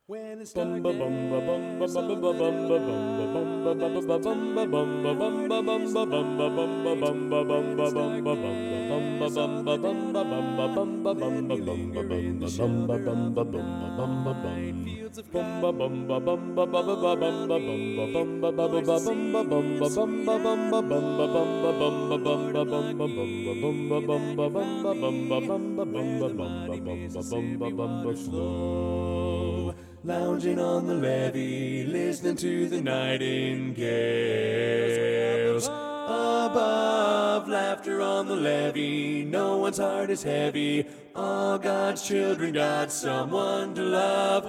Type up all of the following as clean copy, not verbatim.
When it's darkness on the land, and it's the time of parties, when you linger in the shelter of the night, fields of cotton, voices singing sweet and low, where the mighty Mississippi waters flow. Lounging on the levee, listening to the nightingales. Above, laughter on the levee, no one's heart is heavy. All God's children got someone to love.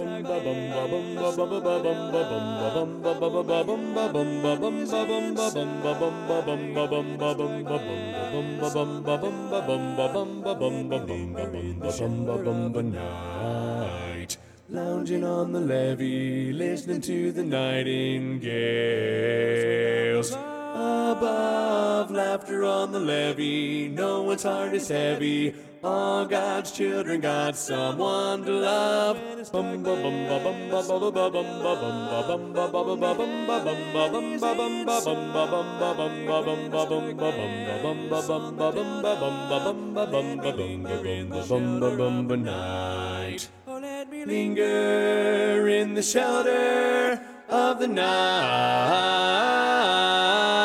Night. Lounging on the levee, listening to the nightingales. Above, laughter on the levee, no one's heart is heavy. All God's children got someone to love. Night. Oh, let me linger in the shelter of the night.